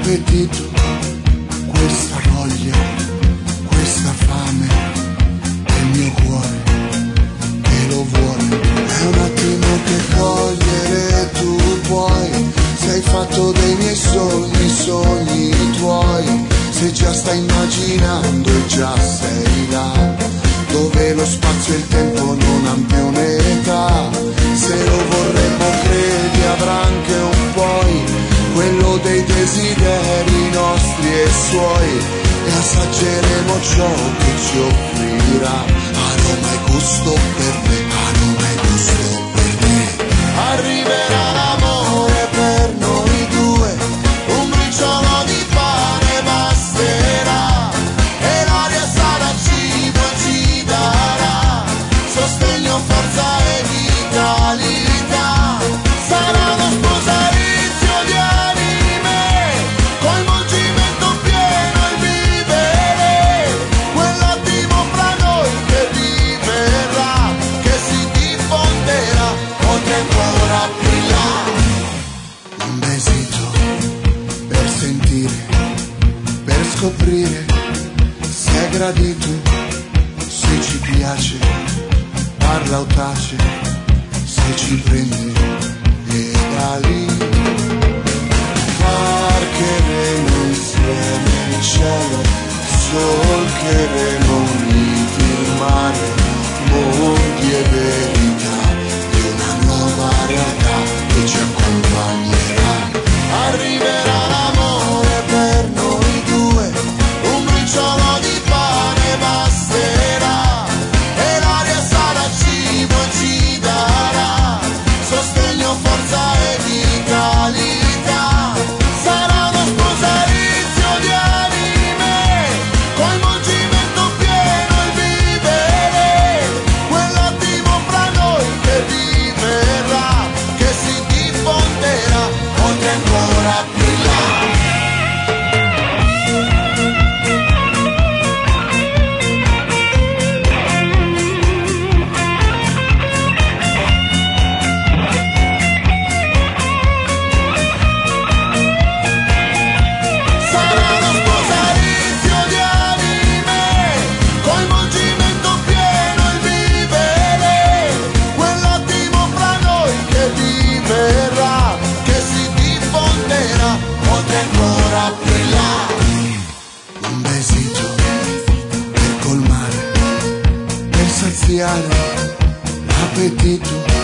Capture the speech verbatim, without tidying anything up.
l'appetito, questa voglia, questa fame, è il mio cuore che lo vuole. È un attimo che cogliere tu puoi, sei fatto dei miei sogni, sogni tuoi, se già stai immaginando e già sei là, dove lo spazio e il tempo non han più un'età. Se lo vorremmo credi avrà anche un poi, quello dei desideri nostri e suoi, e assaggeremo ciò che ci offrirà. Aroma e gusto per me, aroma e gusto per me. Arriverà l'amore per noi due, un briciolo di pane basterà, e l'aria sarà cibo e ci darà sostegno, forza e vitalità. Sarà uno sposalizio di anime, coinvolgimento pieno e vivere, quell'attimo fra noi che viverà, che si diffonderà oltre ancora più là. Un besito per sentire, per scoprire se è gradito, se ci piace, parla o tace, se ci prende e da lì varcheremo insieme il cielo, solcheremo uniti il mare, mondi e verità di una nuova realtà che ci accompagnerà. Arriverà l'amore per noi due, un briciolo di pane basterà, e l'aria sarà cibo e ci darà sostegno, forza e vitalità. Sarà uno sposalizio di anime, coinvolgimento pieno e vivere, quell'attimo fra noi che viverà, che si diffonderà oltre ancora più là. Sarà uno sposalizio di anime, coinvolgimento pieno e vivere, quell'attimo fra noi che viverà, che si diffonderà oltre ancora più là. Un besito per colmare, per saziare l'appetito,